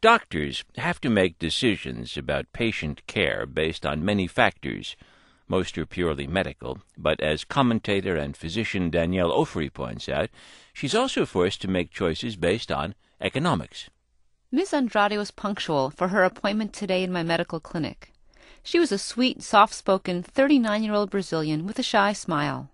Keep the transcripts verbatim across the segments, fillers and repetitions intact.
Doctors have to make decisions about patient care based on many factors. Most are purely medical, but as commentator and physician Danielle Ofri points out, she's also forced to make choices based on economics. Miz Andrade was punctual for her appointment today in my medical clinic. She was a sweet, soft-spoken, thirty-nine-year-old Brazilian with a shy smile.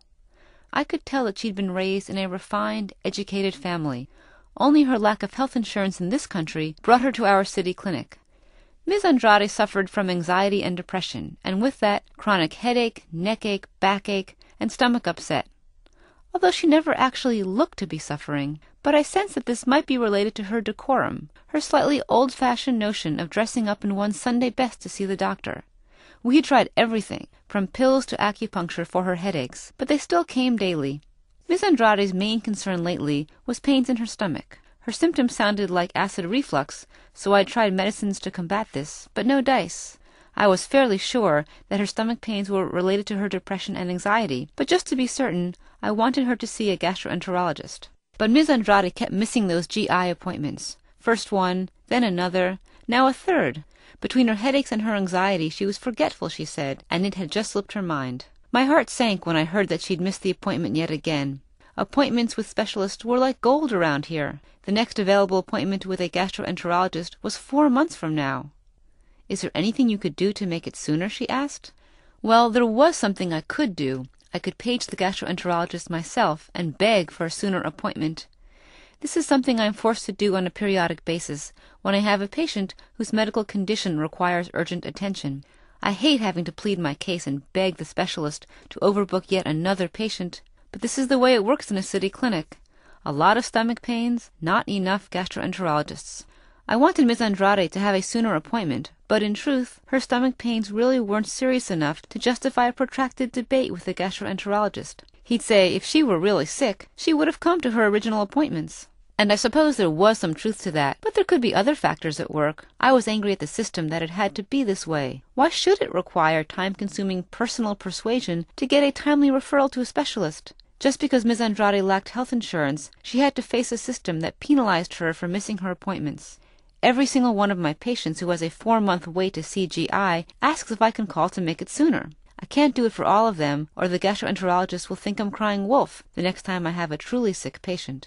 I could tell that she'd been raised in a refined, educated family. Only her lack of health insurance in this country brought her to our city clinic. Miz Andrade suffered from anxiety and depression, and with that, chronic headache, neckache, backache, and stomach upset. Although she never actually looked to be suffering, but I sensed that this might be related to her decorum, her slightly old-fashioned notion of dressing up in one's Sunday best to see the doctor. We had tried everything, from pills to acupuncture for her headaches, but they still came daily. Miz Andrade's main concern lately was pains in her stomach. Her symptoms sounded like acid reflux, so I tried medicines to combat this, but no dice. I was fairly sure that her stomach pains were related to her depression and anxiety, but just to be certain, I wanted her to see a gastroenterologist. But Miz Andrade kept missing those G I appointments. First one, then another, now a third. Between her headaches and her anxiety, she was forgetful, she said, and it had just slipped her mind. My heart sank when I heard that she'd missed the appointment yet again. Appointments with specialists were like gold around here. The next available appointment with a gastroenterologist was four months from now. "Is there anything you could do to make it sooner?" she asked. Well, there was something I could do. I could page the gastroenterologist myself and beg for a sooner appointment. This is something I am forced to do on a periodic basis when I have a patient whose medical condition requires urgent attention. I hate having to plead my case and beg the specialist to overbook yet another patient, but this is the way it works in a city clinic. A lot of stomach pains, not enough gastroenterologists. I wanted Miz Andrade to have a sooner appointment, but in truth, her stomach pains really weren't serious enough to justify a protracted debate with the gastroenterologist. He'd say if she were really sick, she would have come to her original appointments. And I suppose there was some truth to that, but there could be other factors at work. I was angry at the system that it had to be this way. Why should it require time-consuming personal persuasion to get a timely referral to a specialist? Just because Miz Andrade lacked health insurance, she had to face a system that penalized her for missing her appointments. Every single one of my patients who has a four-month wait to see G I asks if I can call to make it sooner. I can't do it for all of them, or the gastroenterologist will think I'm crying wolf the next time I have a truly sick patient.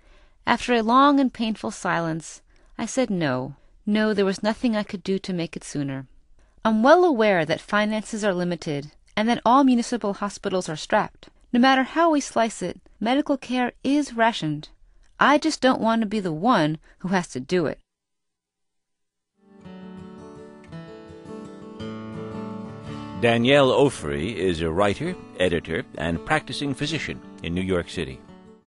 After a long and painful silence, I said no. No, there was nothing I could do to make it sooner. I'm well aware that finances are limited, and that all municipal hospitals are strapped. No matter how we slice it, medical care is rationed. I just don't want to be the one who has to do it. Danielle Ofri is a writer, editor, and practicing physician in New York City.